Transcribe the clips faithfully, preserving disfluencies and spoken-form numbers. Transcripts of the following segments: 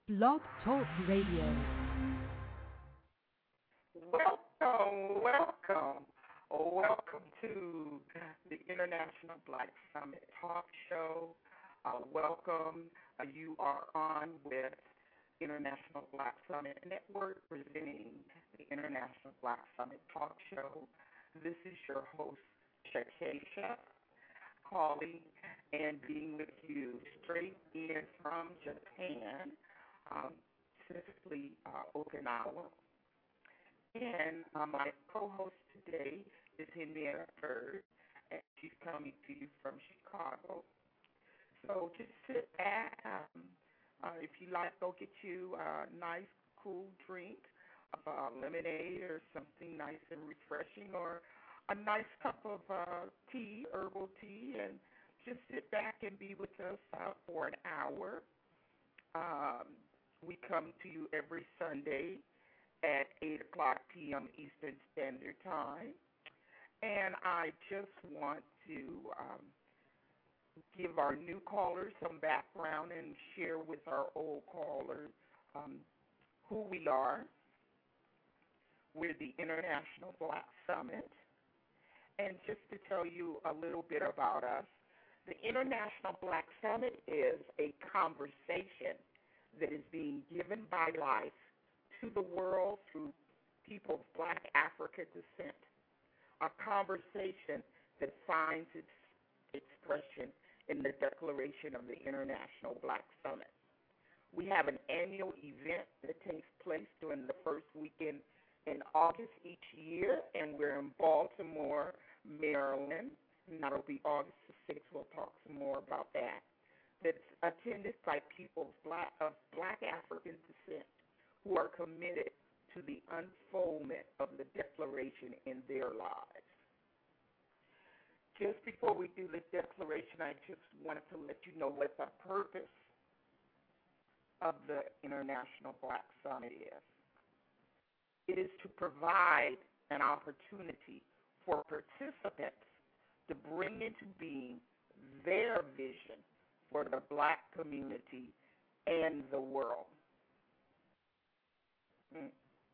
Blog Talk Radio. Welcome, welcome, welcome to the International Black Summit Talk Show. Uh, welcome. Uh, you are on with International Black Summit Network presenting the International Black Summit Talk Show. This is your host, Shakesha, calling and being with you straight in from Japan, um, specifically uh, Okinawa. And uh, my co-host today is Henrietta Bird, and she's coming to you from Chicago. So just sit back. Um, uh, if you like, go get you a nice, cool drink, uh, lemonade or something nice and refreshing, or a nice cup of uh, tea, herbal tea, and just sit back and be with us uh, for an hour. Um, we come to you every Sunday at eight o'clock p.m. Eastern Standard Time. And I just want to um, give our new callers some background and share with our old callers um, who we are. We're the International Black Summit. And just to tell you a little bit about us, the International Black Summit is a conversation that is being given by life to the world through people of Black African descent, a conversation that finds its expression in the Declaration of the International Black Summit. We have an annual event that takes place during the first weekend in August each year, and we're in Baltimore, Maryland, and that'll be August the sixth. We'll talk some more about that. That's attended by people of Black, of Black African descent who are committed to the unfoldment of the Declaration in their lives. Just before we do the Declaration, I just wanted to let you know what the purpose of the International Black Summit is. It is to provide an opportunity for participants to bring into being their vision for the Black community and the world. Mm.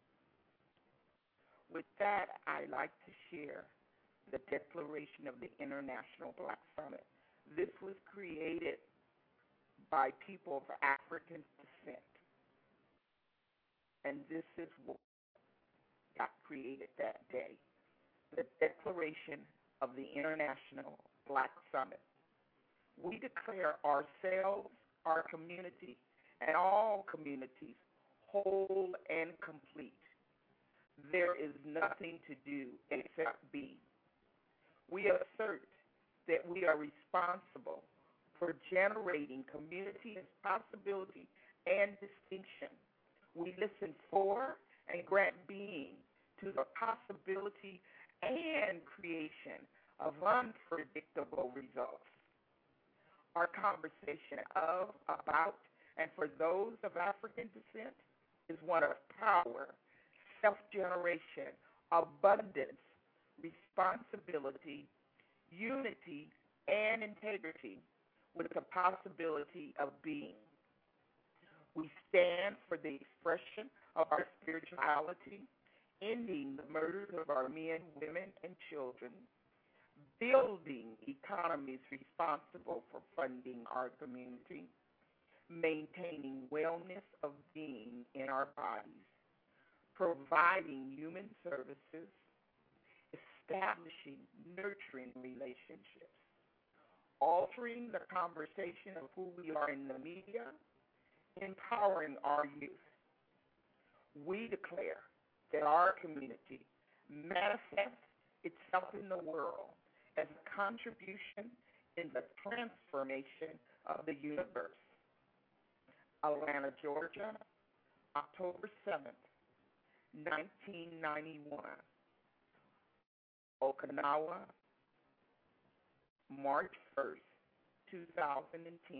With that, I'd like to share the Declaration of the International Black Summit. This was created by people of African descent, and this is what got created that day. The Declaration of the International Black Summit. We declare ourselves, our community, and all communities whole and complete. There is nothing to do except be. We assert that we are responsible for generating community and possibility and distinction. We listen for and grant being to the possibility and creation of unpredictable results. Our conversation of, about, and for those of African descent is one of power, self-generation, abundance, responsibility, unity, and integrity with the possibility of being. We stand for the expression of our spirituality, ending the murders of our men, women, and children, building economies responsible for funding our community, maintaining wellness of being in our bodies, providing human services, establishing nurturing relationships, altering the conversation of who we are in the media, empowering our youth. We declare that our community manifests itself in the world as a contribution in the transformation of the universe. Atlanta, Georgia, October seventh, nineteen ninety-one. Okinawa, March first, two thousand ten.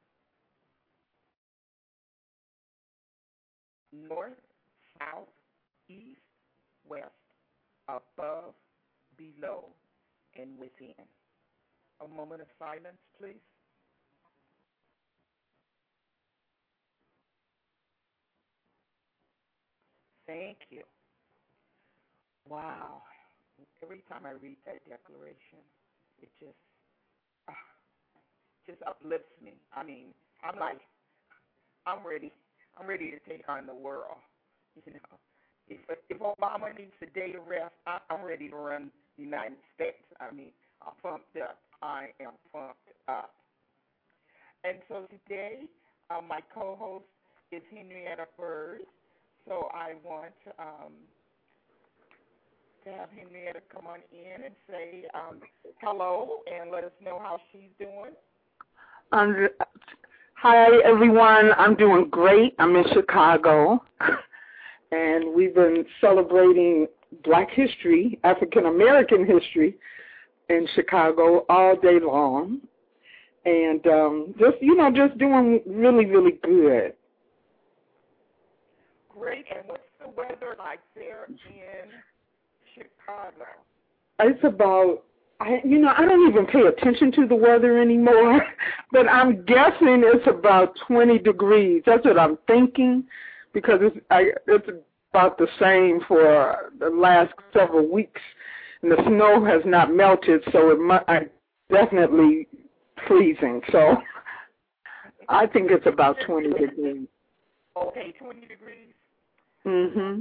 North, south, east, west, above, below, and within. A moment of silence, please. Thank you. Wow. Every time I read that declaration, it just uh, just uplifts me. I mean, I'm like, I'm ready. I'm ready to take on the world. You know, if if Obama needs a day of rest, I, I'm ready to run the United States. I mean, I'm pumped up. I am pumped up. And so today, uh, my co-host is Henrietta Bird. So I want um, to have Henrietta come on in and say um, hello and let us know how she's doing. Um, hi, everyone. I'm doing great. I'm in Chicago, and we've been celebrating Black history, African-American history in Chicago all day long. And um, just, you know, just doing really, really good. Great. And what's the weather like there in Chicago? It's about, I, you know, I don't even pay attention to the weather anymore, but I'm guessing it's about twenty degrees. That's what I'm thinking, because it's, I, it's about the same for the last several weeks, and the snow has not melted, so it might, I definitely freezing. So I think it's about twenty degrees. Okay, twenty degrees. Mhm.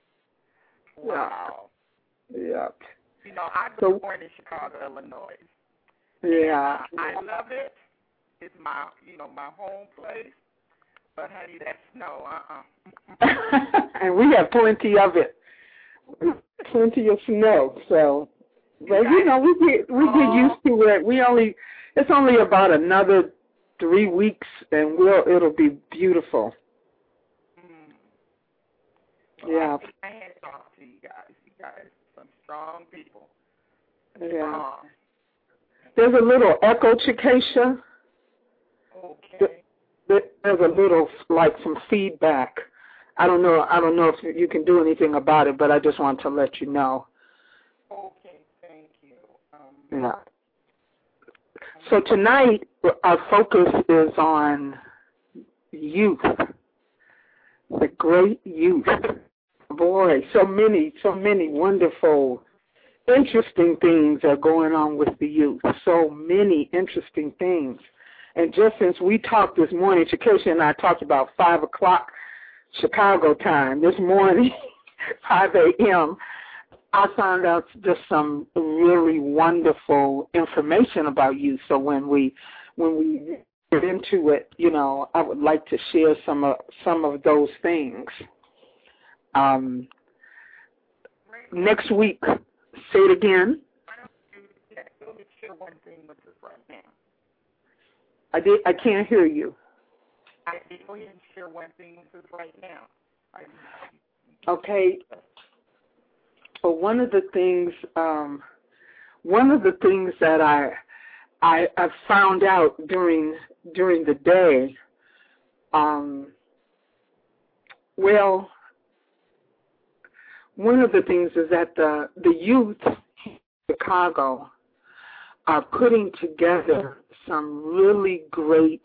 Wow. Yep. You know, I was so, born in Chicago, Illinois. Yeah. And I, I love it. It's my, you know, my home place. But honey, that snow, uh-uh. And we have plenty of it. Plenty of snow. So, but you know, we get we get used to it. We only it's only about another three weeks, and we'll it'll be beautiful. Mm. Well, Yeah. I, I had to talk to you guys. You guys, some strong people. Yeah. Strong. There's a little echo, Chikesha. Okay. There's a little like some feedback. I don't know. I don't know if you can do anything about it, but I just want to let you know. Okay. Thank you. Um, Yeah. So tonight, our focus is on youth, the great youth. Boy, so many, so many wonderful, interesting things are going on with the youth. So many interesting things. And just since we talked this morning, Chikesha and I talked about five o'clock Chicago time this morning, five a.m., I found out just some really wonderful information about you. So when we when we get into it, you know, I would like to share some of some of those things. Um, next week, say it again. Let me share one thing with us right now. I did. I can't hear you. I did go ahead and share one thing with us right now. I, Okay. So one of the things, um, one of the things that I, I, I found out during during the day, um, well, one of the things is that the the youth in Chicago are putting together some really great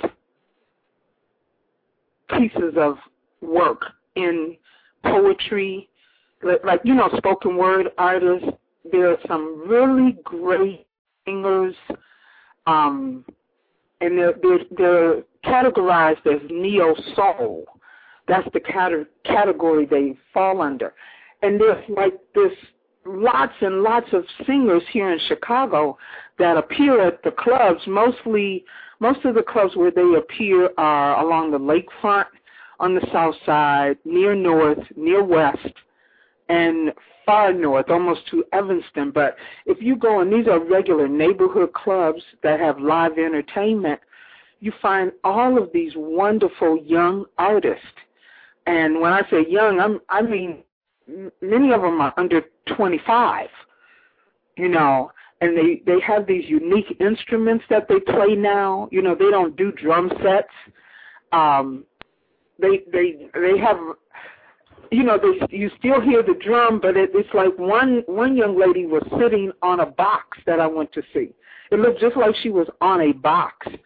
pieces of work in poetry. Like, you know, spoken word artists. There are some really great singers, um, and they're, they're, they're categorized as neo-soul. That's the cat- category they fall under. And there's like this lots and lots of singers here in Chicago that appear at the clubs. Mostly, most of the clubs where they appear are along the lakefront, on the south side, near north, near west, and far north, almost to Evanston. But if you go, and these are regular neighborhood clubs that have live entertainment, you find all of these wonderful young artists. And when I say young, I'm, I mean many of them are under twenty-five, you know, and they, they have these unique instruments that they play now. You know, they don't do drum sets. Um, they they they have... You know, they, you still hear the drum, but it, it's like one one young lady was sitting on a box that I went to see. It looked just like she was on a box,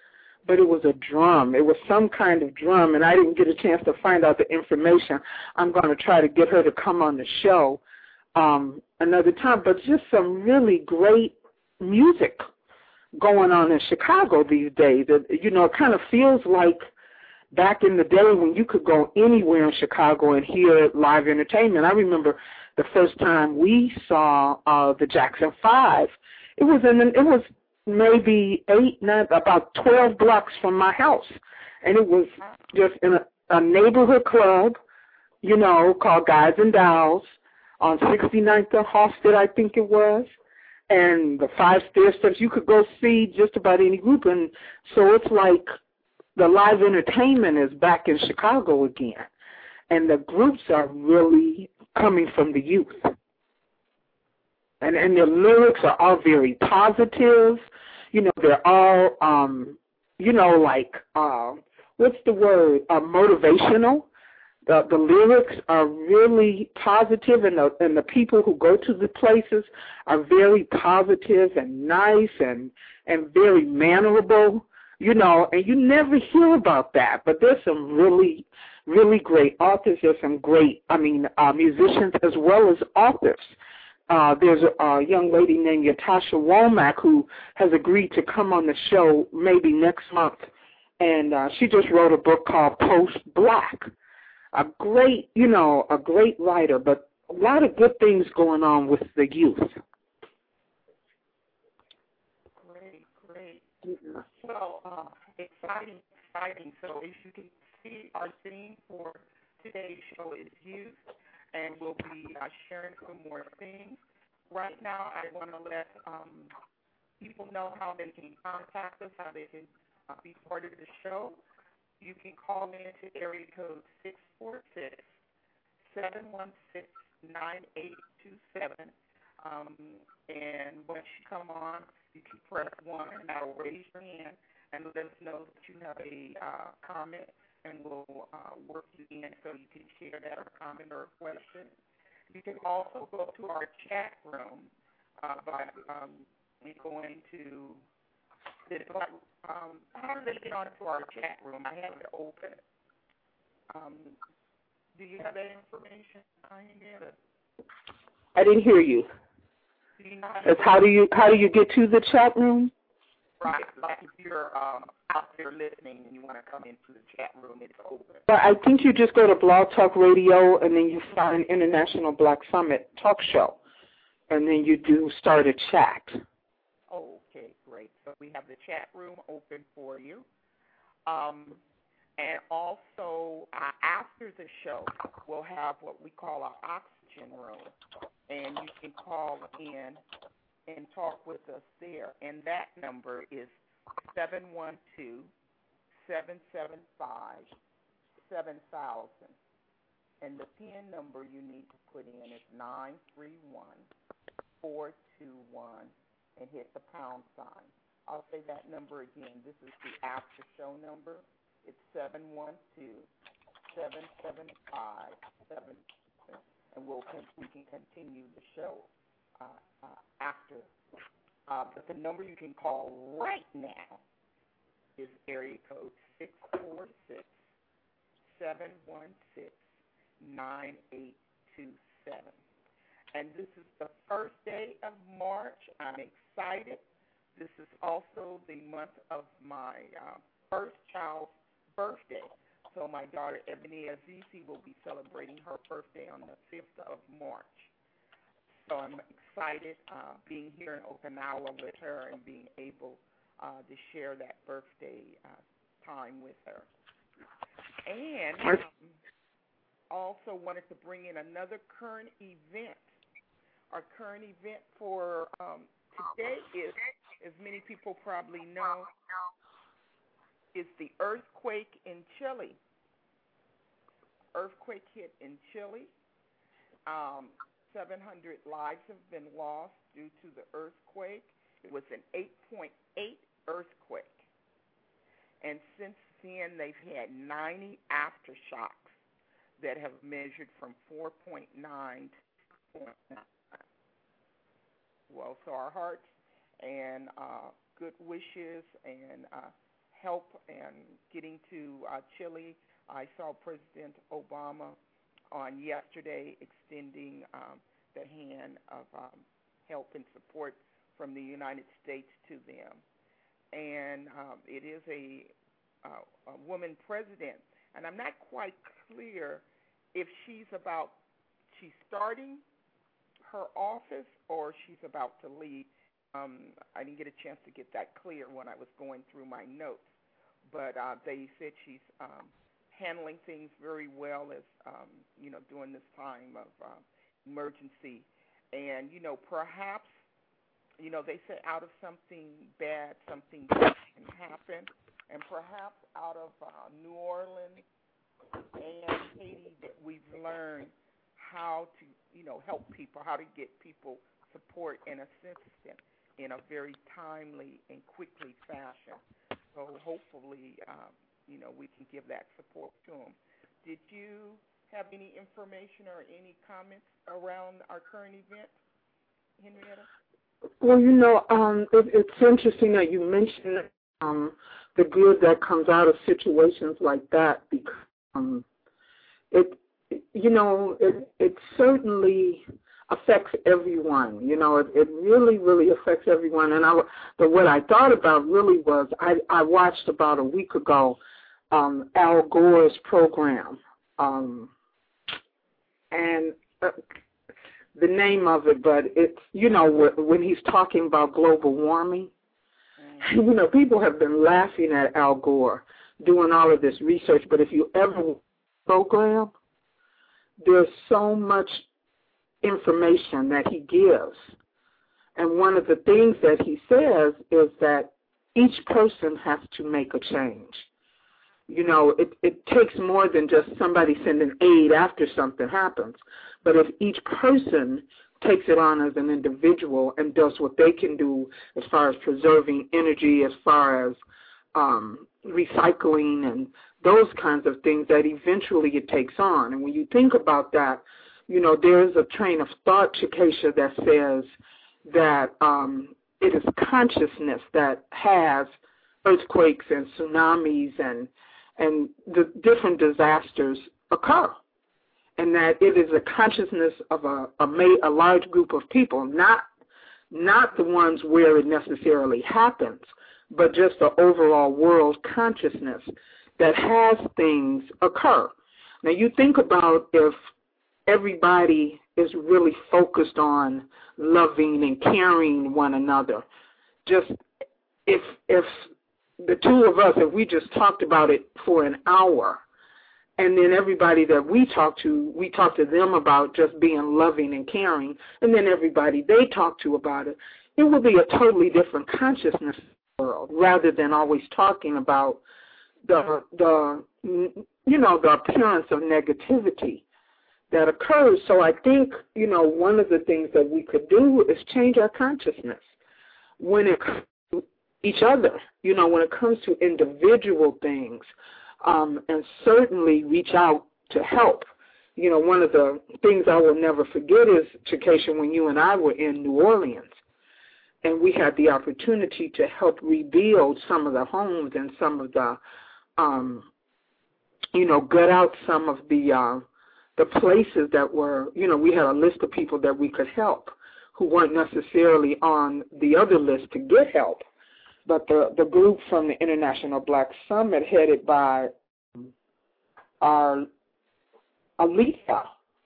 but it was a drum. It was some kind of drum, and I didn't get a chance to find out the information. I'm going to try to get her to come on the show um, another time, but just some really great music going on in Chicago these days. It, you know, it kind of feels like back in the day when you could go anywhere in Chicago and hear live entertainment. I remember the first time we saw uh, the Jackson Five. It was in it was maybe eight, nine, about twelve blocks from my house, and it was just in a, a neighborhood club, you know, called Guys and Dolls on sixty-ninth and Halsted, I think it was. And the five stair steps, you could go see just about any group. And so it's like the live entertainment is back in Chicago again. And the groups are really coming from the youth. And and the lyrics are all very positive. You know, they're all, um, you know, like, uh, what's the word, uh, motivational. The, the lyrics are really positive, and the, and the people who go to the places are very positive and nice and, and very mannerable, you know, and you never hear about that. But there's some really, really great authors. There's some great, I mean, uh, musicians as well as authors. Uh, there's a, a young lady named Yatasha Womack who has agreed to come on the show maybe next month, and uh, she just wrote a book called Post Black. A great, you know, a great writer, but a lot of good things going on with the youth. Great, great. Yeah. Well, uh, exciting, exciting. So as you can see, our theme for today's show is youth, and we'll be uh, sharing some more things. Right now, I want to let um, people know how they can contact us, how they can uh, be part of the show. You can call in to area code six four six, seven one six, nine eight two seven. Um, and once you come on, you can press one, and that'll raise your hand and let us know that you have a uh, comment, and we'll uh, work you in so you can share that or comment or question. You can also go to our chat room uh, by um, going to Um, how do they get onto our chat room? I have it open. Um, do you have that information? I didn't get it. I didn't hear you. Do you know how, It's how do you how do you get to the chat room? Right, like if you're um, out there listening and you want to come into the chat room, it's open. But I think you just go to Blog Talk Radio and then you find International Black Summit Talk Show, and then you do start a chat. Okay, great. So we have the chat room open for you. Um, and also, uh, after the show, we'll have what we call our oxygen room. And you can call in and talk with us there. And that number is seven one two, seven seven five, seven thousand. And the P I N number you need to put in is nine three one, four two one. And hit the pound sign. I'll say that number again. This is the after show number. It's seven one two, seven seven five, seven seven, and we'll we can continue the show uh, uh, after. Uh, but the number you can call right now is area code six four six, seven one six, nine eight two seven. And this is the first day of March. I'm excited. This is also the month of my uh, first child's birthday. So my daughter, Ebony Azizi, will be celebrating her birthday on the fifth of March. So I'm excited uh, being here in Okinawa with her and being able uh, to share that birthday uh, time with her. And um, also wanted to bring in another current event. Our current event for um, today is, as many people probably know, is the earthquake in Chile. Earthquake hit in Chile. Um, seven hundred lives have been lost due to the earthquake. It was an eight point eight earthquake. And since then, they've had ninety aftershocks that have measured from four point nine to six point nine. Well, so our hearts and uh, good wishes and uh, help and getting to uh, Chile. I saw President Obama on yesterday extending um, the hand of um, help and support from the United States to them. And um, it is a, uh, a woman president. And I'm not quite clear if she's about, she's starting her office or she's about to leave. Um, I didn't get a chance to get that clear when I was going through my notes. But uh, they said she's um, handling things very well as, um, you know, during this time of uh, emergency. And, you know, perhaps, you know, they say out of something bad, something good can happen. And perhaps out of uh, New Orleans and Haiti that we've learned how to, you know, help people, how to get people support and assistance in a very timely and quickly fashion. So hopefully, um, you know, we can give that support to them. Did you have any information or any comments around our current event, Henrietta? Well, you know, um, it, it's interesting that you mentioned um, the good that comes out of situations like that, because um, it, you know, it, it certainly affects everyone. You know, it, it really, really affects everyone. And I, but what I thought about really was I, I watched about a week ago um, Al Gore's program, um, and uh, the name of it, but it's, you know, when he's talking about global warming, mm-hmm. you know, people have been laughing at Al Gore doing all of this research, but if you ever program, there's so much information that he gives. And one of the things that he says is that each person has to make a change. You know, it, it takes more than just somebody sending aid after something happens. But if each person takes it on as an individual and does what they can do as far as preserving energy, as far as um, recycling and those kinds of things, that eventually it takes on. And when you think about that, you know, there's a train of thought, Chikesha, that says that um, it is consciousness that has earthquakes and tsunamis and and the different disasters occur, and that it is a consciousness of a, a, a large group of people, not not the ones where it necessarily happens, but just the overall world consciousness that has things occur. Now you think about if everybody is really focused on loving and caring one another, just if if the two of us, if we just talked about it for an hour, and then everybody that we talk to, we talk to them about just being loving and caring, and then everybody they talk to about it, it would be a totally different consciousness world, rather than always talking about the, the you know, the appearance of negativity that occurs. So I think, you know, one of the things that we could do is change our consciousness when it comes to each other, you know, when it comes to individual things, um, and certainly reach out to help. You know, one of the things I will never forget is, Chikesha, when you and I were in New Orleans, and we had the opportunity to help rebuild some of the homes and some of the, um, you know, gut out some of the uh, the places that were, you know, we had a list of people that we could help who weren't necessarily on the other list to get help. But the, the group from the International Black Summit, headed by our Alita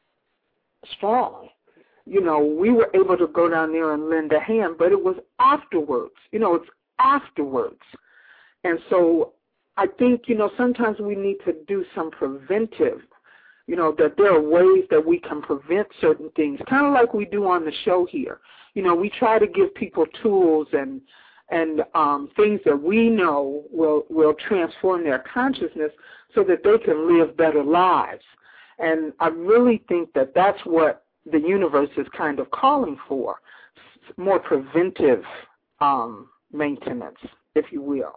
Strong, you know, we were able to go down there and lend a hand, but it was afterwards. You know, it's afterwards. And so I think, you know, sometimes we need to do some preventive, you know, that there are ways that we can prevent certain things, kind of like we do on the show here. You know, we try to give people tools and and um, things that we know will, will transform their consciousness so that they can live better lives. And I really think that that's what the universe is kind of calling for, more preventive um, maintenance, if you will.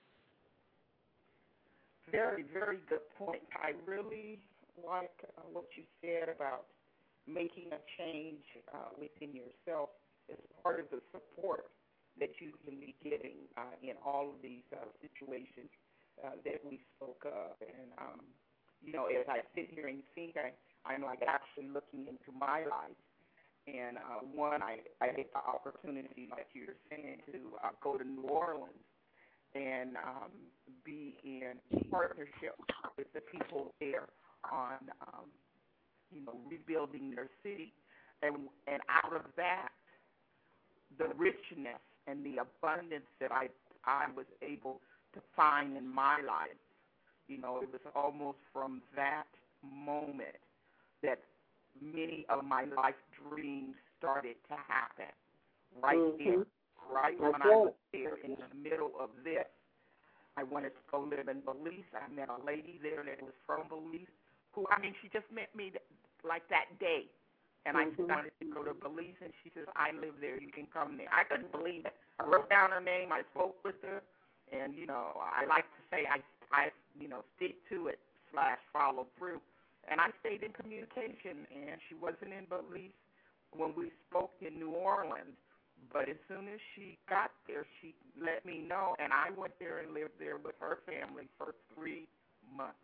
Very, very good point. I really like uh, what you said about making a change uh, within yourself as part of the support. that you can be getting uh, in all of these uh, situations uh, that we spoke of. And, um, you know, as I sit here and think, I, I'm like actually looking into my life. And uh, one, I, I had the opportunity, like you were saying, to uh, go to New Orleans and um, be in partnership with the people there on, um, you know, rebuilding their city. And, and out of that, the richness and the abundance that I, I was able to find in my life, you know, it was almost from that moment that many of my life dreams started to happen right mm-hmm. there, right That's when right. I was there in the middle of this. I wanted to go live in Belize. I met a lady there that was from Belize who, I mean, she just met me th- like that day. And I mm-hmm. decided to go to Belize, and she says, I live there. You can come there. I couldn't believe it. I wrote down her name. I spoke with her. And, you know, I like to say I, I you know, stick to it slash follow through. And I stayed in communication, and she wasn't in Belize when we spoke in New Orleans. But as soon as she got there, she let me know, and I went there and lived there with her family for three months.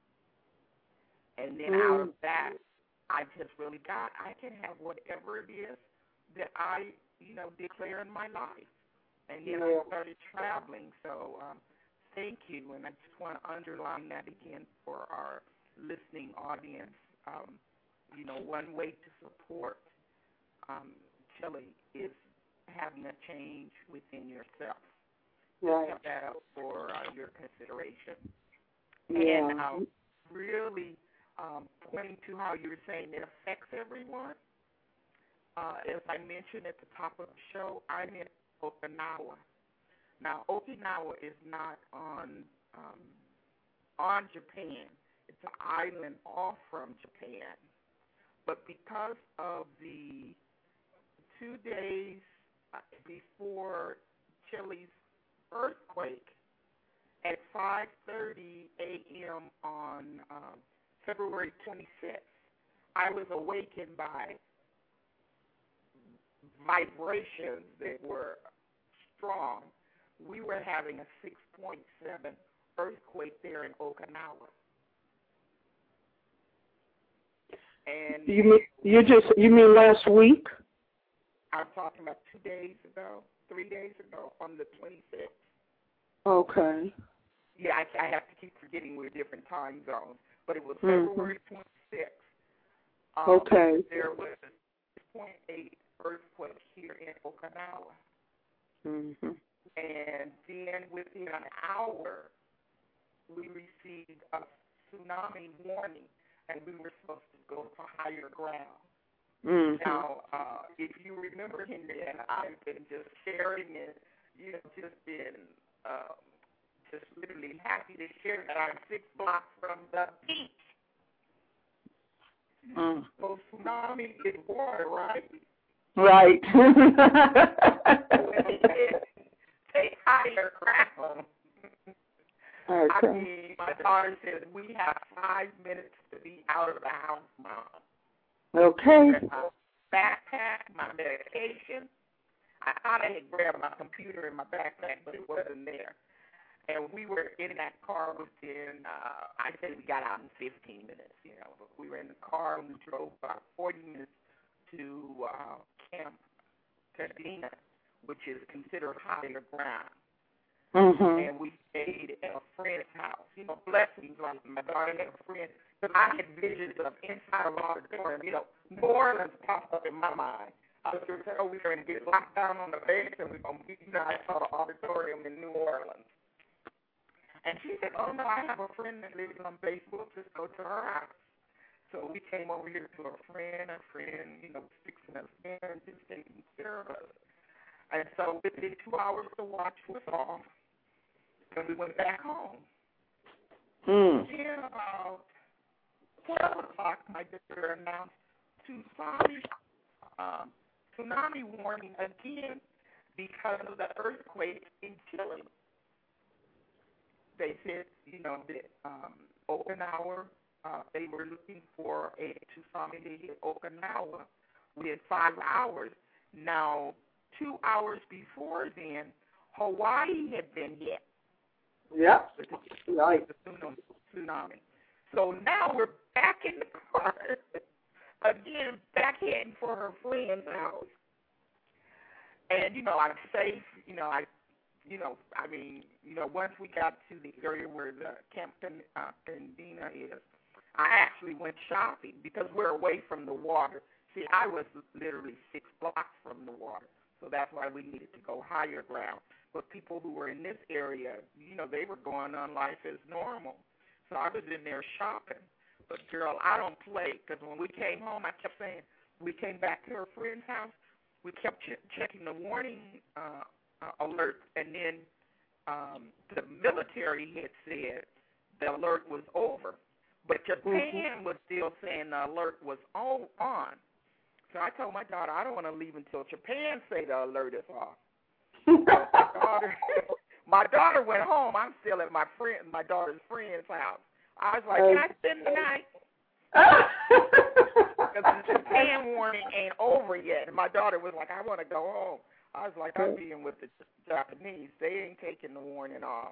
And then mm. out of that, I just really got, I can have whatever it is that I, you know, declare in my life. And then yeah. I started traveling. So um, thank you, and I just want to underline that again for our listening audience. Um, you know, one way to support um, Chili is having a change within yourself. Right. Put that up for uh, your consideration. Yeah. And um, really um, pointing to how you were saying it affects everyone. Uh, as I mentioned at the top of the show, I'm in Okinawa. Now, Okinawa is not on um, on Japan. It's an island off from Japan. But because of the two days before Chile's earthquake at five thirty a.m. on um, February twenty-sixth, I was awakened by vibrations that were strong. We were having a six point seven earthquake there in Okinawa. And you mean you just you mean last week? I'm talking about two days ago, three days ago, on the twenty-sixth. Okay. Yeah, I, I have to keep forgetting we're different time zones, but it was mm-hmm. February twenty-sixth. Um, okay. There was a six point eight earthquake here in Okinawa. Mm-hmm. And then within an hour, we received a tsunami warning, and we were supposed to go to higher ground. Mm-hmm. Now, uh, if you remember, Henrietta, I've been just sharing it, you know, just been um, just literally happy to share that I'm six blocks from the beach. Mm. So tsunami is water, right? Right. Take higher ground. Okay. I mean, my daughter says we have five minutes to be out of the house, Mom. Okay. My backpack, my medication. I thought I had grabbed my computer in my backpack, but it wasn't there. And we were in that car within, uh, I said we got out in fifteen minutes, you know, but we were in the car and we drove about forty minutes to uh, Camp Cadena, which is considered higher ground. Mm-hmm. And we stayed at a friend's house. You know, blessings, like my daughter had a friend. Because I had visions of inside of auditorium. You know, New Orleans popped up in my mind. I was going to say, oh, we're going to get locked down on the base and we're going to meet. You know, I saw the auditorium in New Orleans. And she said, oh, no, I have a friend that lives on base. We'll just go to her house. So we came over here to a friend, a friend, you know, fixing us dinner and just taking care of us. And so within two hours, the watch was off, and we went back home. Mm. Then about twelve o'clock, my daughter announced tsunami, um, tsunami warning again because of the earthquake in Chile. They said, you know, that um, Okinawa, uh, they were looking for a tsunami to hit Okinawa within five hours. Now, two hours before then, Hawaii had been hit. Yep. With the, right. the tsunami. So now we're back in the car again, back heading for her friend's house. And you know, I'm safe. You know, I, you know, I mean, you know, once we got to the area where the Camp uh, Pendina is, I actually went shopping because we're away from the water. See, I was literally six blocks from the water, so that's why we needed to go higher ground. But people who were in this area, you know, they were going on life as normal. So I was in there shopping. But, girl, I don't play because when we came home, I kept saying, we came back to her friend's house, we kept ch- checking the warning uh, uh, alert, and then um, the military had said the alert was over. But Japan was still saying the alert was on. So I told my daughter, I don't want to leave until Japan say the alert is off. So my daughter, my daughter went home. I'm still at my friend, my daughter's friend's house. I was like, can I spend the night? Because the Japan warning ain't over yet. And my daughter was like, I want to go home. I was like, I'm being with the Japanese. They ain't taking the warning off.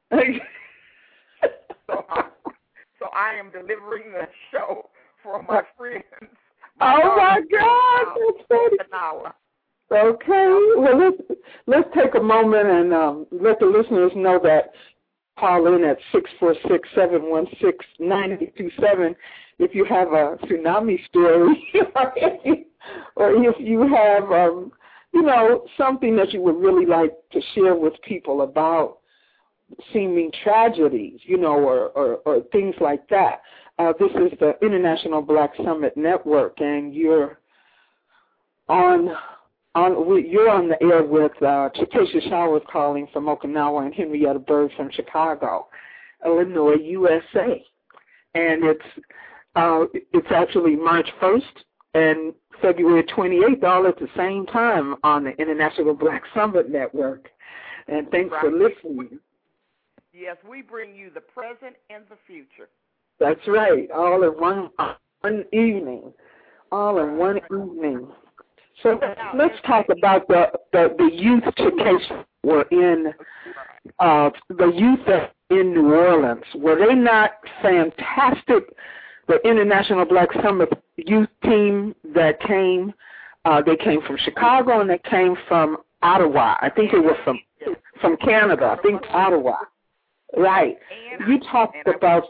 so, I, so I am delivering the show for my friends. My oh, my God. That's funny. An hour. Okay. Well, let's, let's take a moment and um, let the listeners know that call in at six four six, seven one six, nine eight two seven if you have a tsunami story or if you have, um, you know, something that you would really like to share with people about seeming tragedies, you know, or, or, or things like that. Uh, this is the International Black Summit Network, and you're on on you're on the air with uh, Chikesha Showers calling from Okinawa and Henrietta Bird from Chicago, Illinois, U S A. And it's uh, it's actually March first and February twenty-eighth, all at the same time on the International Black Summit Network. And thanks right. for listening. Yes, we bring you the present and the future. That's right, all in one one evening, all in one evening. So let's talk about the, the, the youth Chikesha were in, uh, the youth in New Orleans. Were they not fantastic? The International Black Summit youth team that came, uh, they came from Chicago and they came from Ottawa. I think it was from from Canada. I think Ottawa. Right. You talked about.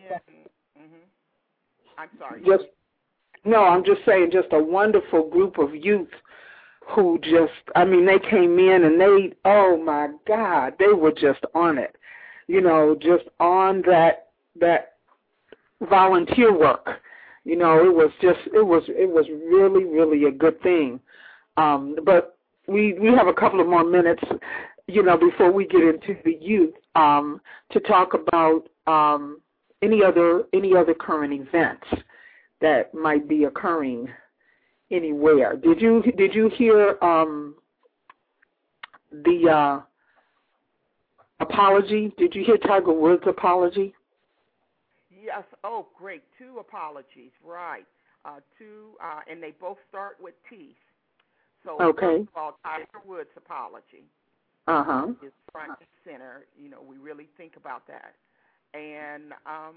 I'm sorry. Just no, I'm just saying, just a wonderful group of youth who just, I mean, they came in and they, oh my God, they were just on it, you know, just on that that volunteer work. You know, it was just, it was, it was really, really a good thing. Um, but we we have a couple of more minutes, you know, before we get into the youth, um, to talk about um, any other any other current events that might be occurring anywhere. Did you did you hear um, the uh, apology? Did you hear Tiger Woods' apology? Yes. Oh, great. Two apologies. Right. Uh, two, uh, and they both start with T. So okay. First of all, Tiger Woods' apology uh-huh. is front and center. You know, we really think about that. And, um,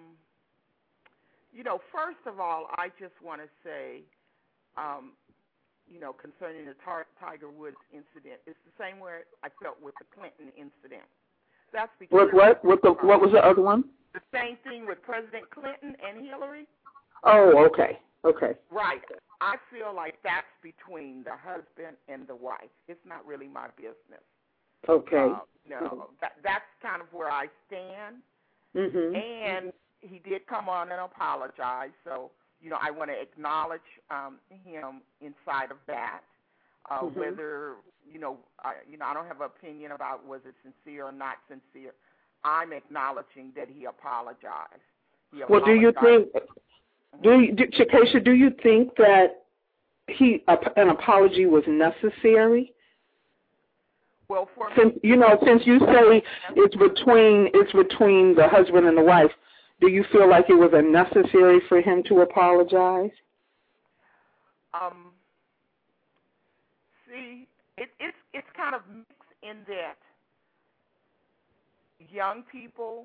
you know, first of all, I just want to say, um, you know, concerning the tar- Tiger Woods incident, it's the same way I felt with the Clinton incident. That's because what what what the what was the other one? The same thing with President Clinton and Hillary. Oh, okay, okay. Right. I feel like that's between the husband and the wife. It's not really my business. Okay. Uh, no, that, that's kind of where I stand. Mm-hmm. And he did come on and apologize. So, you know, I want to acknowledge um, him inside of that. Uh, mm-hmm. Whether, you know, I, you know, I don't have an opinion about was it sincere or not sincere. I'm acknowledging that he apologized. He apologized. Well, do you think, do you, do, Chikesha, do you think that he uh, an apology was necessary? Well, for since me, you know, since you say it's between it's between the husband and the wife, do you feel like it was unnecessary for him to apologize? Um. See, it, it's it's kind of mixed in that young people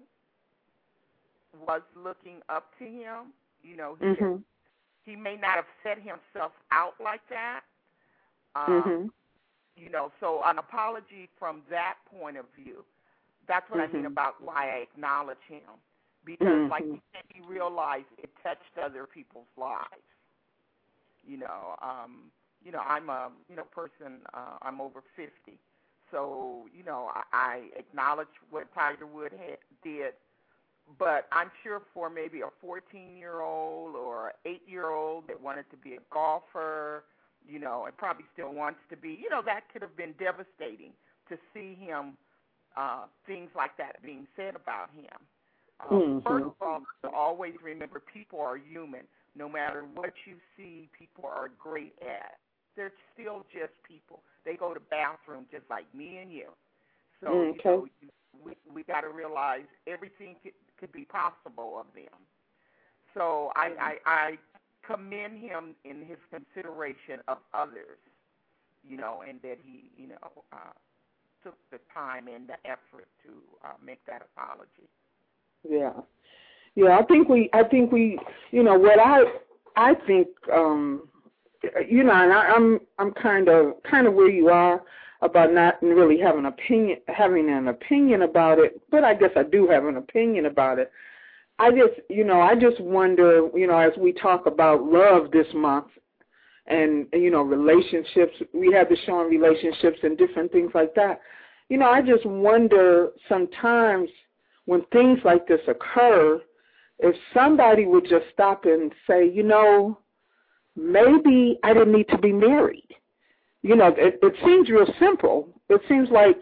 was looking up to him. You know, he mm-hmm. he may not have set himself out like that. Um, mm-hmm. You know, so an apology from that point of view. That's what mm-hmm. I mean about why I acknowledge him. Because, mm-hmm. like he said, he realized it touched other people's lives. You know, um, you know, I'm a you know person. Uh, I'm over fifty, so you know, I, I acknowledge what Tiger Woods had, did. But I'm sure for maybe a fourteen-year-old or an eight-year-old that wanted to be a golfer, you know, and probably still wants to be, you know, that could have been devastating to see him, uh, things like that being said about him. Uh, mm-hmm. First of all, always remember people are human. No matter what you see, people are great at. They're still just people. They go to bathrooms just like me and you. So, okay. you know, we we got to realize everything could, could be possible of them. So I, I, I commend him in his consideration of others, you know, and that he, you know, uh, took the time and the effort to uh, make that apology. Yeah, yeah. I think we, I think we, you know, what I, I think, um, you know, and I, I'm, I'm kind of, kind of where you are about not really having opinion, having an opinion about it. But I guess I do have an opinion about it. I just, you know, I just wonder, you know, as we talk about love this month, and you know, relationships, we have the show on relationships and different things like that. You know, I just wonder sometimes when things like this occur, if somebody would just stop and say, you know, maybe I didn't need to be married. You know, it, it seems real simple. It seems like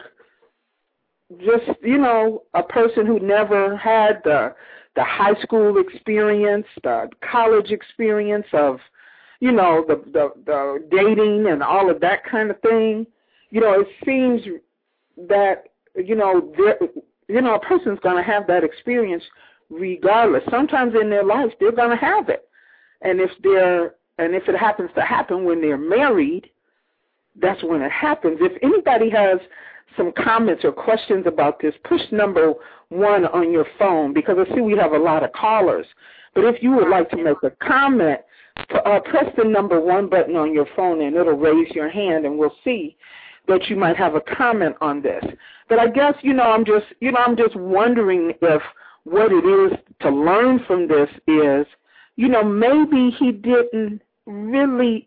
just, you know, a person who never had the the high school experience, the college experience of, you know, the, the, the dating and all of that kind of thing. You know, it seems that, you know, you know, a person's going to have that experience regardless. Sometimes in their life they're going to have it. And if they're, and if it happens to happen when they're married, that's when it happens. If anybody has some comments or questions about this, push number one on your phone, because I see we have a lot of callers. But if you would like to make a comment, uh, press the number one button on your phone and it'll raise your hand, and we'll see that you might have a comment on this. But I guess, you know, I'm just, you know, I'm just wondering if what it is to learn from this is, you know, maybe he didn't really,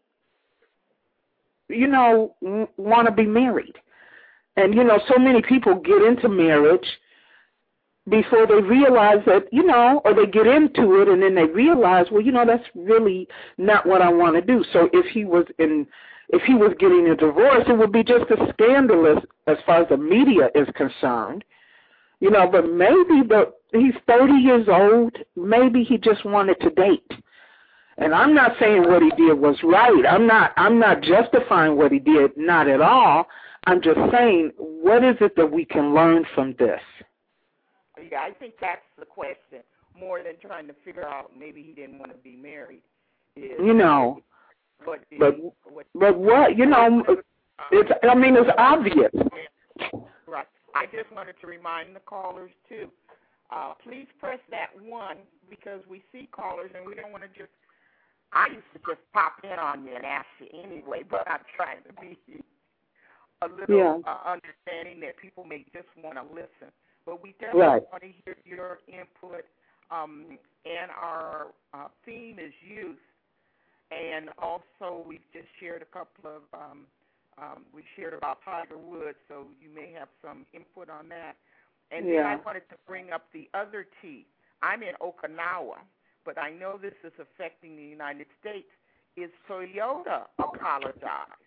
you know, w- want to be married. And, you know, so many people get into marriage before they realize that, you know, or they get into it and then they realize, well, you know, that's really not what I want to do. So if he was in, if he was getting a divorce, it would be just as scandalous as far as the media is concerned. You know, but maybe the, he's thirty years old. Maybe he just wanted to date. And I'm not saying what he did was right. I'm not, I'm not justifying what he did, not at all. I'm just saying, what is it that we can learn from this? Yeah, I think that's the question, more than trying to figure out maybe he didn't want to be married. Is, you know, what did, but what, but what, you know, it's, I mean, it's obvious. Right. I just wanted to remind the callers, too, uh, please press that one, because we see callers and we don't want to just, I used to just pop in on you and ask you anyway, but I'm trying to be a little yeah. uh, understanding that people may just want to listen. But we definitely right. want to hear your input, um, and our uh, theme is youth. And also we've just shared a couple of, um, um, we shared about Tiger Woods, so you may have some input on that. And yeah. then I wanted to bring up the other T. I'm in Okinawa, but I know this is affecting the United States. Is Toyota apologize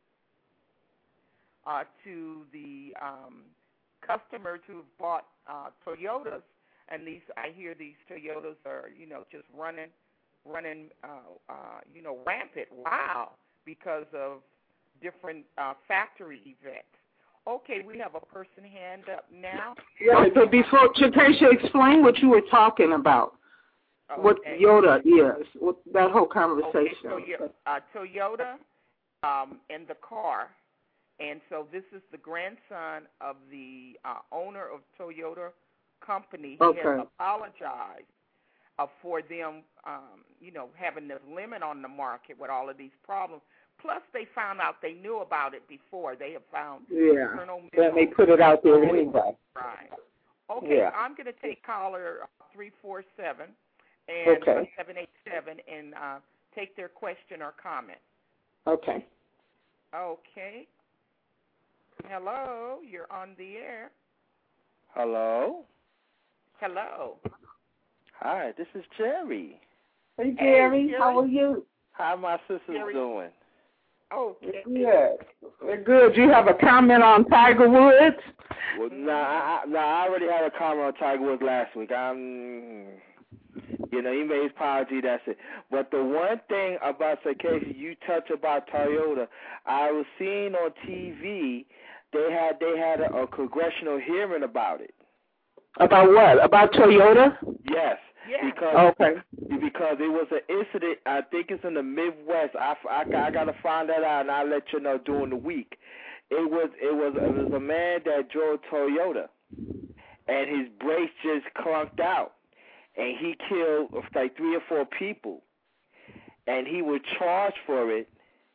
uh, to the um, customers who've bought uh, Toyotas, and these I hear these Toyotas are, you know, just running, running, uh, uh, you know, rampant. Wow, because of different uh, factory events. Okay, we have a person hand up now. Yeah, but before, Chakesha, explain what you were talking about. Okay. What Yoda is, what, that whole conversation. Okay, so, uh, Toyota um, and the car And so this is the grandson of the uh, owner of Toyota Company. He Okay. has apologized uh, for them, um, you know, having this limit on the market with all of these problems. Plus, they found out they knew about it before. They have found Yeah. internal Then they put it out there anyway. Right. Okay, Yeah. I'm going to take caller three four seven and Okay. uh, seven eight seven and uh, take their question or comment. Okay. Okay. Hello, you're on the air. Hello. Hello. Hi, this is Jerry. Hey, Jerry, Jerry. how are you? How my sisters Jerry. doing? Okay. Good. We're good. You have a comment on Tiger Woods? Well, nah, I, nah, I already had a comment on Tiger Woods last week. I'm, you know, he made his apology. That's it. But the one thing about the case you touch about Toyota, I was seeing on T V they had they had a, a congressional hearing about it. About what? About Toyota? Yes. Yeah. Because Okay. because it was an incident. I think it's in the Midwest. I, I, I got to find that out, and I'll let you know during the week. It was it was it was a man that drove Toyota, and his brakes just clunked out, and he killed like three or four people, and he was charged for it.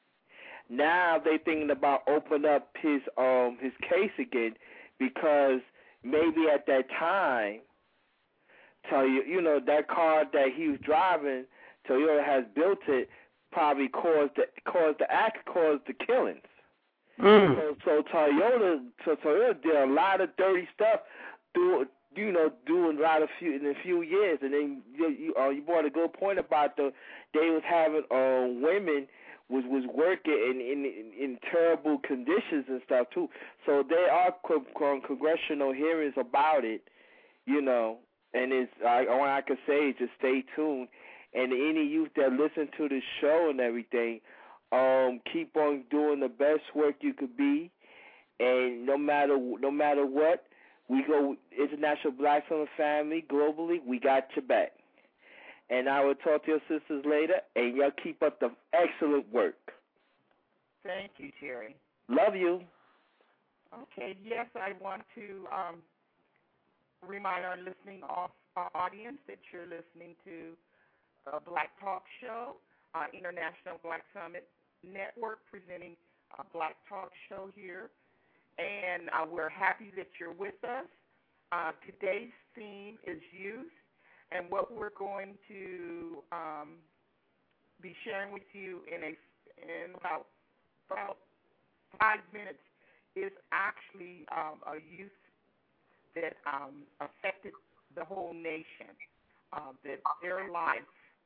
Now they thinking about opening up his um his case again because maybe at that time, Toyota, you know, that car that he was driving, Toyota has built it, probably caused the caused the act caused the killings. Mm. So, so Toyota, so Toyota did a lot of dirty stuff, through, you know, doing a lot of few in a few years, and then you you, uh, you brought a good point about the they was having uh, women was was working in, in in in terrible conditions and stuff too. So there are co- co- congressional hearings about it, you know, and it's I, all I can say is just stay tuned, and any youth that listen to the show and everything. Um, keep on doing the best work you could be, and no matter no matter what, we go International Black Summer Family globally. We got your back, and I will talk to your sisters later. And y'all keep up the excellent work. Thank you, Jerry. Love you. Okay. Yes, I want to um, remind our listening off, uh, audience that you're listening to a Black Talk Show, uh, International Black Summit Network presenting a Black Talk Show here, and uh, we're happy that you're with us. Uh, today's theme is youth, and what we're going to um, be sharing with you in a in about about five minutes is actually um, a youth that um, affected the whole nation, uh, that their lives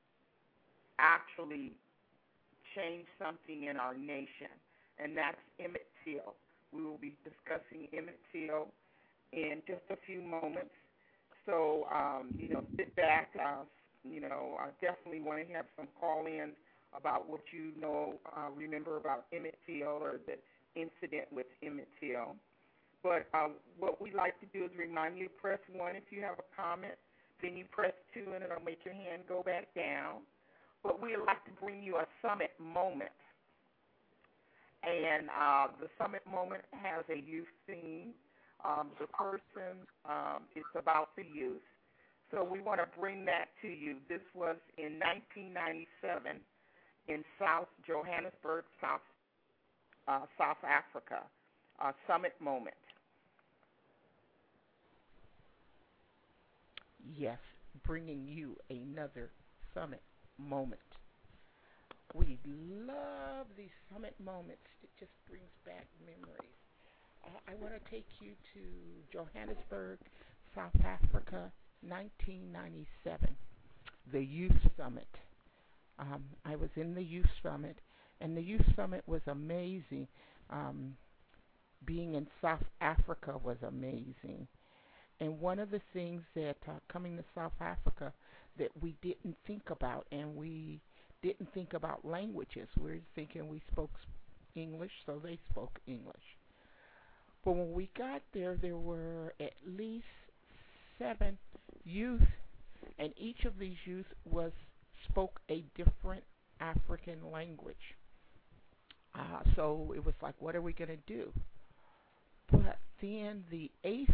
actually change something in our nation, and that's Emmett Till. We will be discussing Emmett Till in just a few moments. So, um, you know, sit back. Uh, you know, I definitely want to have some call-ins about what you know, uh, remember about Emmett Till or the incident with Emmett Till. But uh, what we like to do is remind you to press one if you have a comment, then you press two, and it'll make your hand go back down. But we'd like to bring you a summit moment. And uh, the summit moment has a youth theme. Um, the person, um, it's about the youth. So we want to bring that to you. This was in nineteen ninety-seven in South Johannesburg, South, uh, South Africa, a summit moment. Yes, bringing you another summit moment. We love these summit moments. It just brings back memories. Uh, I want to take you to Johannesburg, South Africa, nineteen ninety-seven, the Youth Summit. Um, I was in the Youth Summit, and the Youth Summit was amazing. Um, being in South Africa was amazing. And one of the things that uh, coming to South Africa that we didn't think about, and we didn't think about languages. We were thinking we spoke English, so they spoke English. But when we got there, there were at least seven youth, and each of these youth was spoke a different African language. Uh, so it was like, what are we going to do? But then the eighth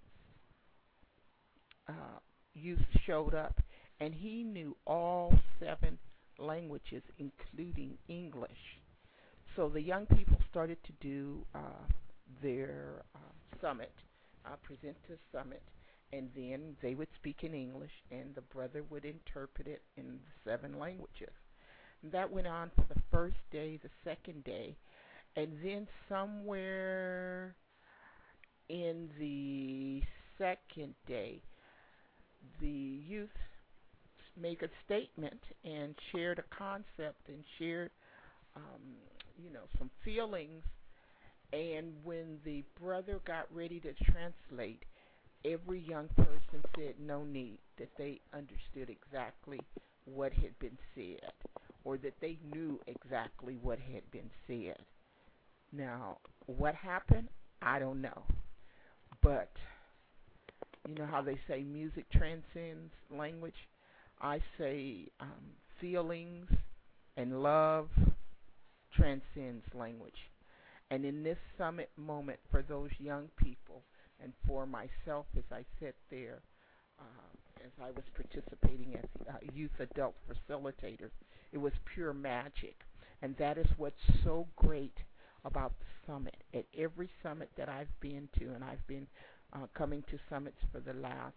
uh, youth showed up, and he knew all seven languages, including English. So the young people started to do uh, their uh, summit, uh, present to summit, and then they would speak in English, and the brother would interpret it in the seven languages. And that went on for the first day, the second day, and then somewhere in the second day, the youth made a statement and shared a concept and shared, um, you know, some feelings. And when the brother got ready to translate, every young person said no need, that they understood exactly what had been said, or that they knew exactly what had been said. Now, what happened? I don't know. But you know how they say music transcends language? I say um, feelings and love transcends language. And in this summit moment for those young people and for myself as I sat there, uh, as I was participating as a youth adult facilitator, it was pure magic. And that is what's so great about the summit. At every summit that I've been to, and I've been uh, coming to summits for the last,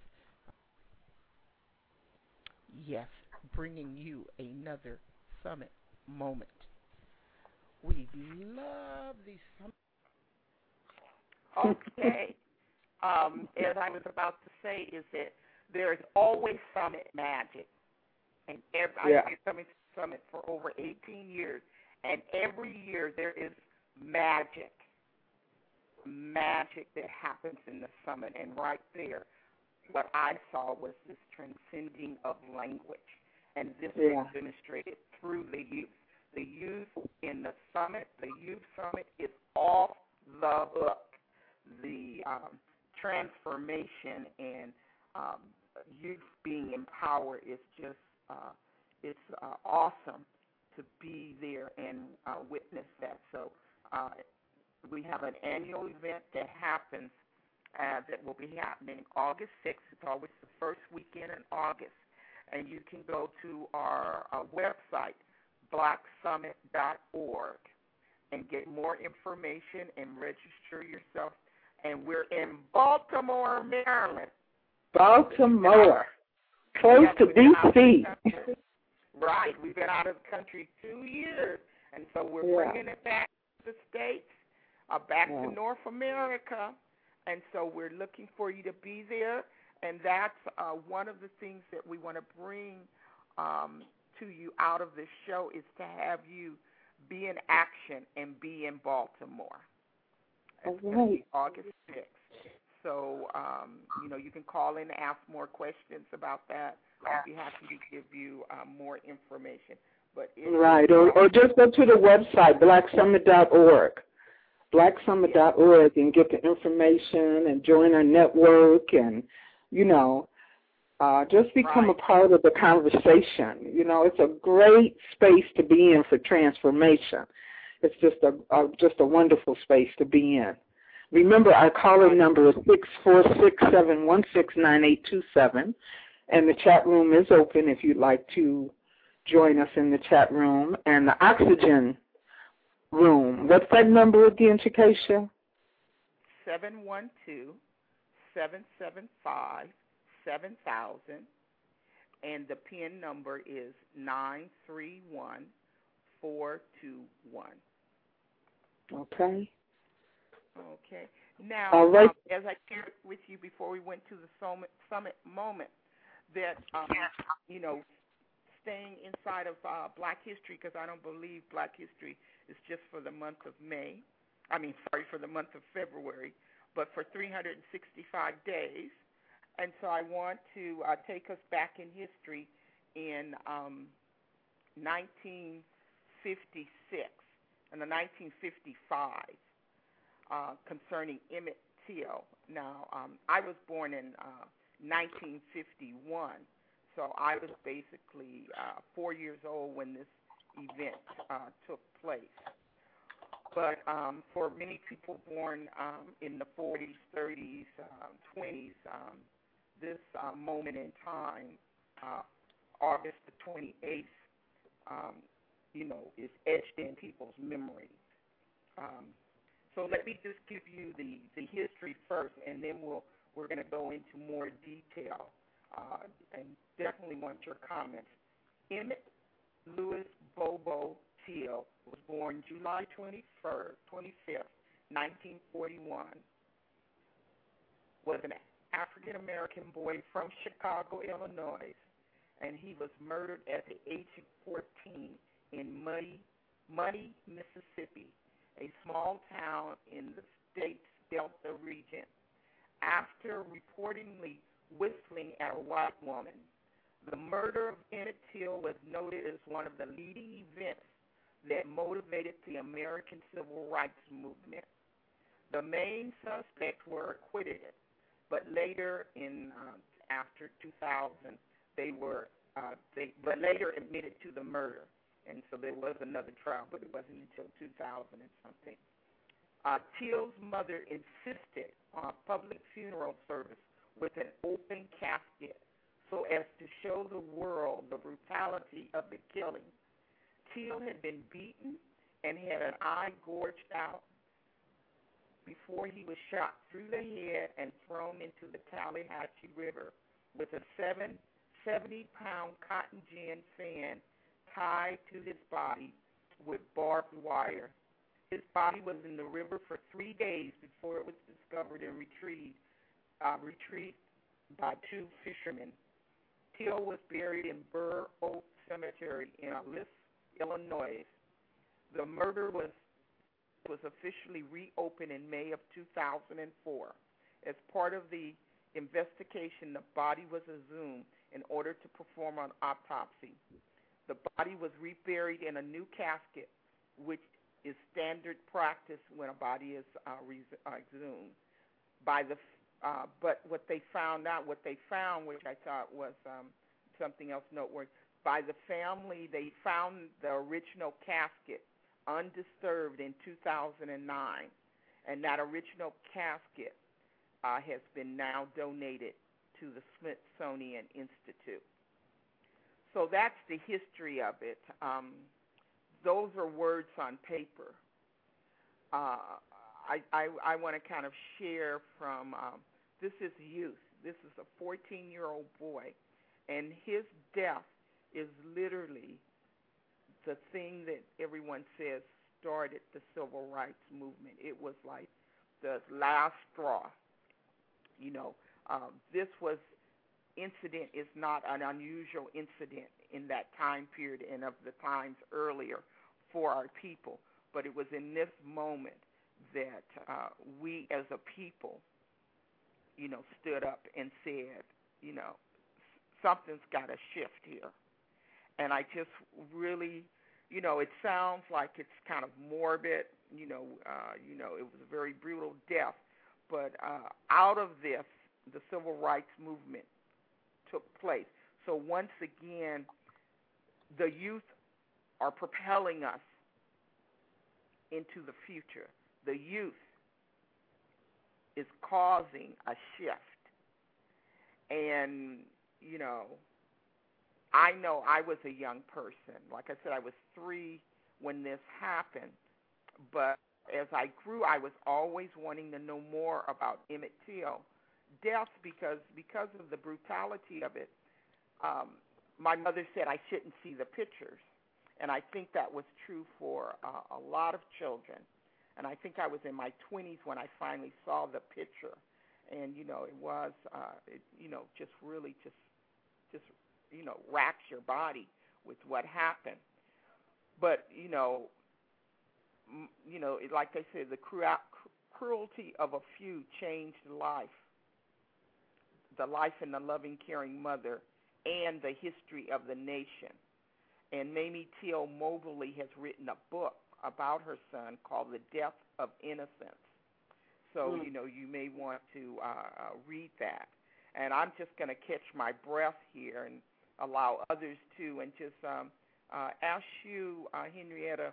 yes, bringing you another summit moment. We love these summits. Okay. um, as I was about to say, is that there is always summit magic. And every, yeah. I've been coming to summit for over eighteen years, and every year there is magic, magic that happens in the summit. And right there, what I saw was this transcending of language, and this yeah. was demonstrated through the youth. The youth in the summit, the youth summit is off the hook. The um, transformation and um, youth being empowered is just, uh, it's uh, awesome to be there and uh, witness that. So uh, we have an annual event that happens uh, that will be happening August sixth. It's always the first weekend in August. And you can go to our uh, website, black summit dot org, and get more information and register yourself. And we're in Baltimore, Maryland. Baltimore, close yeah, to D C Right. We've been out of the country two years, and so we're yeah. bringing it back to the States, uh, back yeah. to North America, and so we're looking for you to be there. And that's uh, one of the things that we want to bring um, to you out of this show is to have you be in action and be in Baltimore. It's All going to right. be August sixth. So, um, you know, you can call in and ask more questions about that. I'll be happy to give you um, more information. But Right, or, or just go to the website, black summit dot org. black summit dot org and get the information and join our network and, you know, uh, just become right. a part of the conversation. You know, it's a great space to be in for transformation. It's just a, a just a wonderful space to be in. Remember, our caller number is six four six, seven one six, nine eight two seven, and the chat room is open if you'd like to join us in the chat room. And the Oxygen room, what's that number again, Chikesha? seven one two, seven seven five, seven thousand, and the PIN number is nine three one, four two one. Okay. Okay. Now, All right. um, as I shared with you before we went to the summit, summit moment, that, um, you know, staying inside of uh, Black History, because I don't believe Black History is just for the month of May. I mean, sorry, for the month of February, but for three hundred sixty-five days. And so I want to uh, take us back in history in um, nineteen fifty-six, in the nineteen fifty-five. Uh, concerning Emmett Till. Now, um, I was born in uh, nineteen fifty-one, so I was basically uh, four years old when this event uh, took place. But um, for many people born um, in the forties, thirties, um, twenties, um, this uh, moment in time, uh, August the twenty-eighth, um, you know, is etched in people's memory. Um, so let me just give you the, the history first, and then we'll we're going to go into more detail, uh, and definitely want your comments. Emmett Louis Bobo Till was born July twenty-first, twenty-fifth, nineteen forty-one. Was an African-American boy from Chicago, Illinois, and he was murdered at the age of fourteen in Muddy, Muddy, Mississippi, a small town in the state's Delta region, after reportedly whistling at a white woman. The murder of Emmett Till was noted as one of the leading events that motivated the American Civil Rights Movement. The main suspects were acquitted, but later in uh, after two thousand, they were uh, they but later admitted to the murder, and so there was another trial, but it wasn't until two thousand and something. Uh, Till's mother insisted on a public funeral service with an open casket, so as to show the world the brutality of the killing. Till had been beaten and had an eye gorged out before he was shot through the head and thrown into the Tallahatchie River with a seven, seventy-pound cotton gin fan tied to his body with barbed wire. His body was in the river for three days before it was discovered and retrieved, uh, retrieved by two fishermen. Till was buried in Burr Oak Cemetery in Alice, Illinois. The murder was was officially reopened in May of two thousand four. As part of the investigation, the body was exhumed in order to perform an autopsy. The body was reburied in a new casket, which is standard practice when a body is uh, re- uh, exhumed. By the uh, but what they found out, what they found, which I thought was um, something else noteworthy, by the family, they found the original casket undisturbed in two thousand nine, and that original casket uh, has been now donated to the Smithsonian Institute. So that's the history of it. Um, those are words on paper. Uh, I, I, I want to kind of share from, um, this is youth. This is a fourteen-year-old boy, and his death is literally the thing that everyone says started the civil rights movement. It was like the last straw. You know, um, this was incident is not an unusual incident in that time period and of the times earlier for our people, but it was in this moment that uh, we as a people, you know, stood up and said, you know, something's got to shift here. And I just really, you know, it sounds like it's kind of morbid, you know, uh, you know, it was a very brutal death, but uh, out of this, the civil rights movement took place. So once again, the youth are propelling us into the future. The youth is causing a shift. And, you know, I know I was a young person. Like I said, I was three when this happened. But as I grew, I was always wanting to know more about Emmett Till death because because of the brutality of it. Um, my mother said I shouldn't see the pictures, and I think that was true for uh, a lot of children. And I think I was in my twenties when I finally saw the picture, and you know it was uh, it, you know just really just just you know racks your body with what happened. But you know, m- you know, like they said, the cru- cruelty of a few changed life. The life and the loving, caring mother, and the history of the nation. And Mamie Till Mobley has written a book about her son called The Death of Innocence. So, mm. you know, you may want to uh, uh, read that. And I'm just going to catch my breath here and allow others to, and just um, uh, ask you, uh, Henrietta,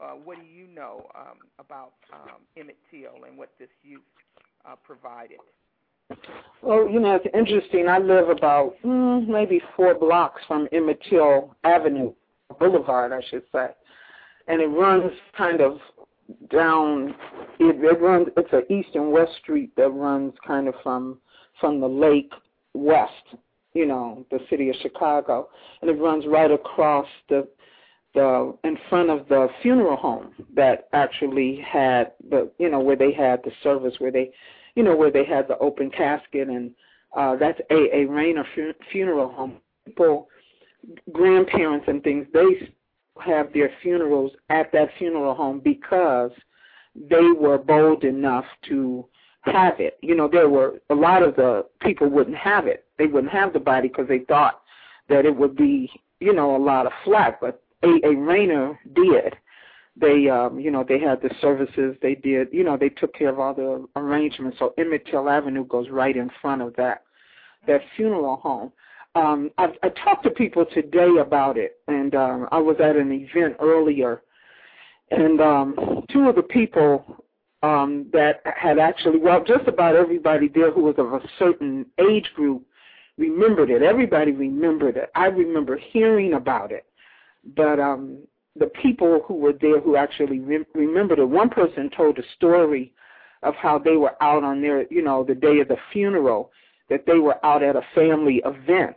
uh, what do you know um, about um, Emmett Till and what this youth uh, provided? Well, you know, it's interesting. I live about mm, maybe four blocks from Emmett Till Avenue, Boulevard, I should say. And it runs kind of down, it, it runs, it's an east and west street that runs kind of from from the lake west, you know, the city of Chicago. And it runs right across the, the in front of the funeral home that actually had the, you know, where they had the service, where they, you know, where they had the open casket, and uh, that's A A. Rayner fu- Funeral Home. People, grandparents and things, they have their funerals at that funeral home because they were bold enough to have it. You know, there were a lot of the people wouldn't have it. They wouldn't have the body because they thought that it would be, you know, a lot of flack, but A A. Rayner did. They, um, you know, they had the services. They did, you know, they took care of all the arrangements. So Emmett Till Avenue goes right in front of that that funeral home. Um, I, I talked to people today about it, and um, I was at an event earlier, and um, two of the people um, that had actually, well, just about everybody there who was of a certain age group remembered it. Everybody remembered it. I remember hearing about it, but um, the people who were there who actually re- remembered it, one person told a story of how they were out on their, you know, the day of the funeral, that they were out at a family event,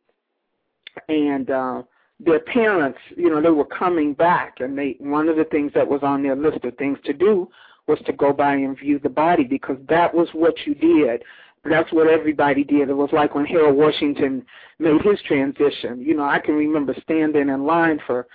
and uh, their parents, you know, they were coming back, and they one of the things that was on their list of things to do was to go by and view the body, because that was what you did. That's what everybody did. It was like when Harold Washington made his transition. You know, I can remember standing in line for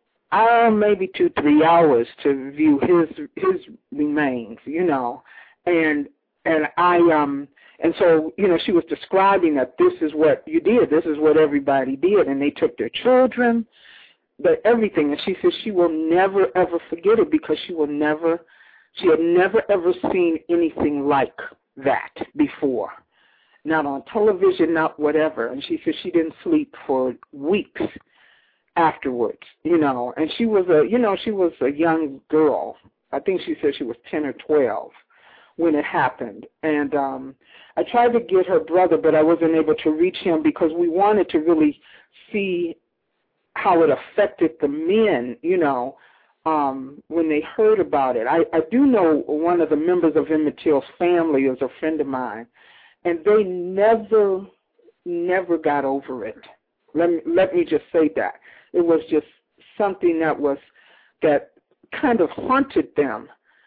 uh, maybe two, three hours to view his his remains, you know, and and I um. And so, you know, she was describing that this is what you did. This is what everybody did. And they took their children, but everything. And she says she will never, ever forget it, because she will never, she had never, ever seen anything like that before. Not on television, not whatever. And she says she didn't sleep for weeks afterwards, you know. And she was a, you know, she was a young girl. I think she said she was ten or twelve when it happened. And um, I tried to get her brother, but I wasn't able to reach him, because we wanted to really see how it affected the men, you know, um, when they heard about it. I, I do know one of the members of Emmett Till's family is a friend of mine, and they never, never got over it. Let me, let me just say that. It was just something that was, that kind of haunted them.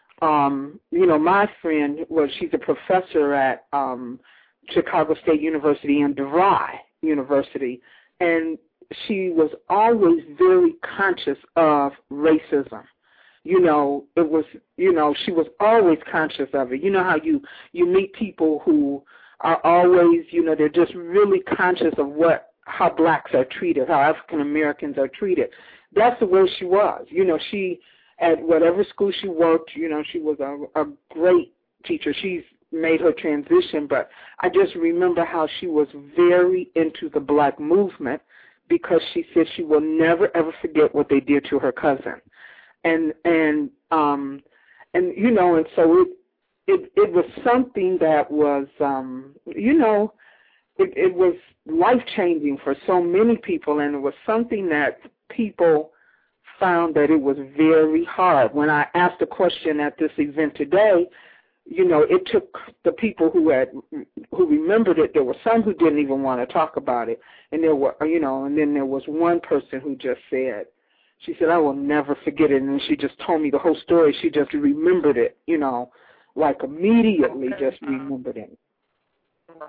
Um, you know, my friend, well, she's a professor at um, Chicago State University and DeVry University, and she was always very conscious of racism. You know, it was, you know, she was always conscious of it. You know how you, you meet people who are always, you know, they're just really conscious of what, how blacks are treated, how African Americans are treated. That's the way she was. You know, she, at whatever school she worked, you know, she was a, a great teacher. She's made her transition, but I just remember how she was very into the black movement, because she said she will never, ever forget what they did to her cousin. And, and, um, and you know, and so it, it, it was something that was, um, you know, it, it was life-changing for so many people, and it was something that people found that it was very hard. When I asked a question at this event today, you know, it took the people who had, who remembered it, there were some who didn't even want to talk about it, and there were, you know, and then there was one person who just said, she said, I will never forget it, and she just told me the whole story. She just remembered it, you know, like immediately Okay. just remembered it. Right.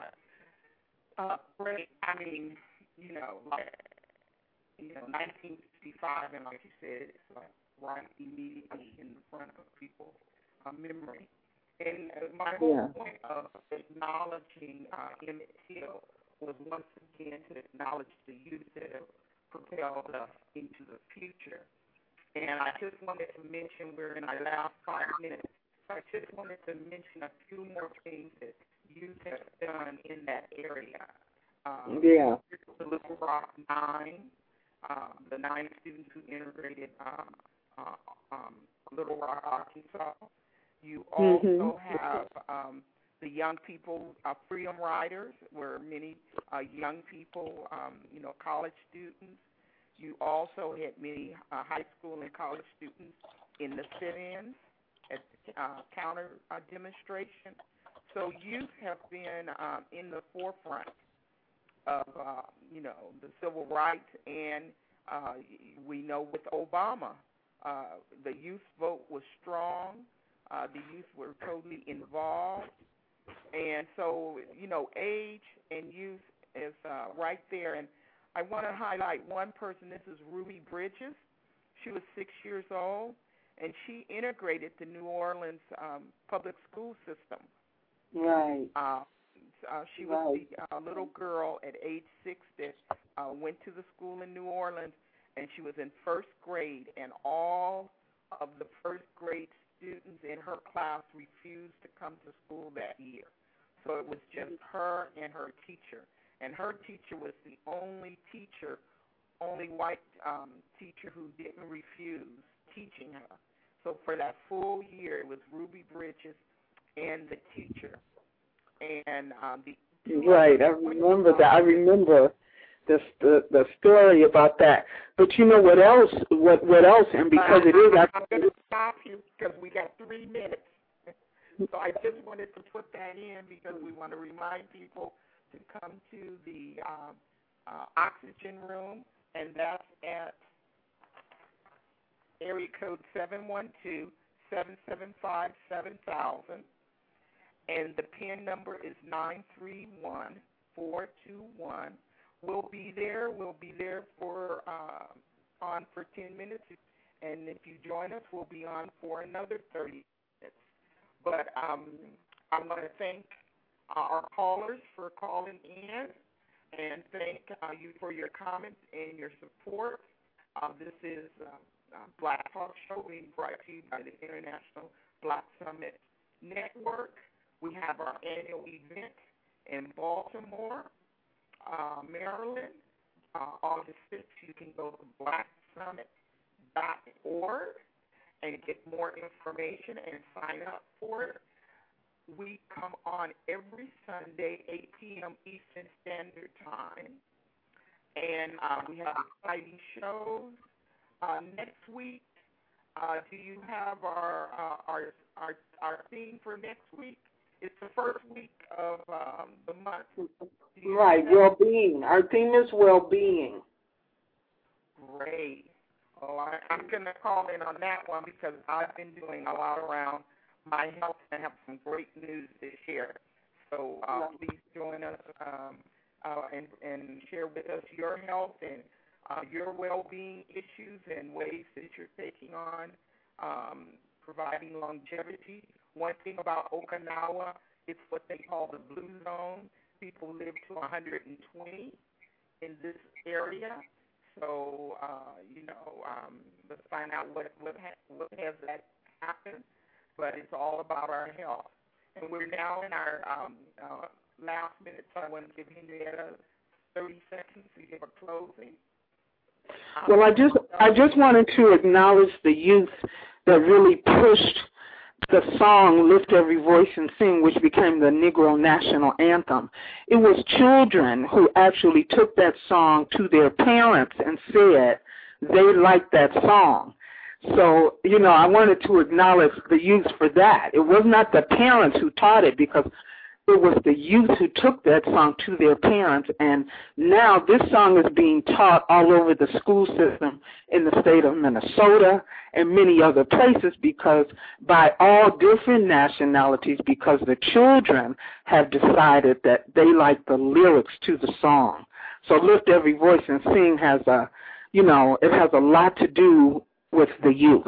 Uh, great. I mean, you know, like, you know, nineteen sixty-five, and like you said, it's like right immediately in the front of people's uh, memory. And uh, my whole Yeah. point of acknowledging uh, Emmett Till was once again to acknowledge the youth that have propelled us into the future. And I just wanted to mention, we're in our last five minutes, so I just wanted to mention a few more things that youth have done in that area. Um, Yeah. The Little Rock Nine, um, the nine students who integrated um, uh, um, Little Rock, Arkansas. You Mhm. also have um, the young people, uh, Freedom Riders, where many uh, young people, um, you know, college students. You also had many uh, high school and college students in the sit-ins at the uh, counter uh, demonstration. So youth have been um, in the forefront of, uh, you know, the civil rights, and uh, we know with Obama, uh, the youth vote was strong. Uh, the youth were totally involved, and so, you know, age and youth is uh, right there. And I want to highlight one person. This is Ruby Bridges. She was six years old, and she integrated the New Orleans um, public school system. Right. Uh, uh, she was Right. the uh, little girl at age six that uh, went to the school in New Orleans, and she was in first grade, and all of the first grade students in her class refused to come to school that year. So it was just her and her teacher, and her teacher was the only teacher, only white um, teacher who didn't refuse teaching her. So for that full year, it was Ruby Bridges and the teacher. And um, the Right, I remember that. I remember the, the the story about that. But you know what else? What what else? And because uh, it is, I, I'm going to stop you because we got three minutes. So I just wanted to put that in because we want to remind people to come to the um, uh, Oxygen Room, and that's at area code seven one two, seven seven five, seven thousand. And the PIN number is nine three one, four two one. We'll be there. We'll be there for uh, on for ten minutes, and if you join us, we'll be on for another thirty minutes. But um, I want to thank uh, our callers for calling in, and thank uh, you for your comments and your support. Uh, this is uh, uh, Black Talk Show being brought to you by the International Black Summit Network. We have our annual event in Baltimore, uh, Maryland, uh, August sixth. You can go to black summit dot org and get more information and sign up for it. We come on every Sunday, eight p.m. Eastern Standard Time, and uh, we have exciting shows. Uh, next week, uh, do you have our, uh, our our our theme for next week? It's the first week of um, the month. right, well-being. Our theme is well-being. Great. Oh, I, I'm going to call in on that one because I've been doing a lot around my health and have some great news to share. So uh, please join us um, uh, and, and share with us your health and uh, your well-being issues and ways that you're taking on um, providing longevity. One thing about Okinawa, it's what they call the blue zone. People live to one hundred twenty in this area. So, uh, you know, um, let's find out what what, ha- what has that happened. But it's all about our health. And we're now in our um, uh, last minute, so I want to give Henrietta thirty seconds to give a closing. Well, I just I just wanted to acknowledge the youth that really pushed the song Lift Every Voice and Sing, which became the Negro National Anthem. It was children who actually took that song to their parents and said they liked that song. So, you know, I wanted to acknowledge the youth for that. It was not the parents who taught it, because it was the youth who took that song to their parents, and now this song is being taught all over the school system in the state of Minnesota and many other places, because by all different nationalities, because the children have decided that they like the lyrics to the song. So Lift Every Voice and Sing has a, you know, it has a lot to do with the youth.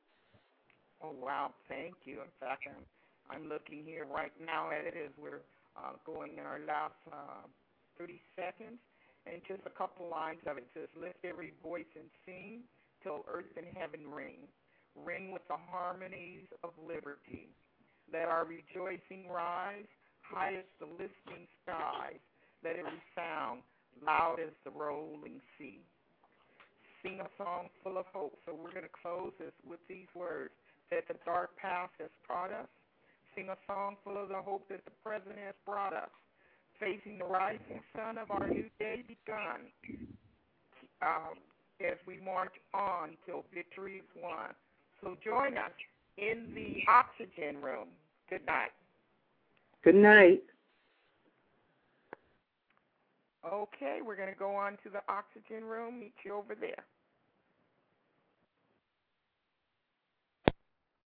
Oh, wow. Thank you. In fact, I'm I'm looking here right now at it as we're uh, going in our last uh, thirty seconds. And just a couple lines of it. It says, lift every voice and sing till earth and heaven ring. Ring with the harmonies of liberty. Let our rejoicing rise, high as the listening skies. Let it resound loud as the rolling sea. sing a song full of hope. So we're going to close this with these words, that the dark past has taught us. Sing a song full of the hope that the present has brought us. Facing the rising sun of our new day begun, um, as we march on till victory is won. So join us in the oxygen room. Good night. Good night. Okay, we're going to go on to the oxygen room. Meet you over there.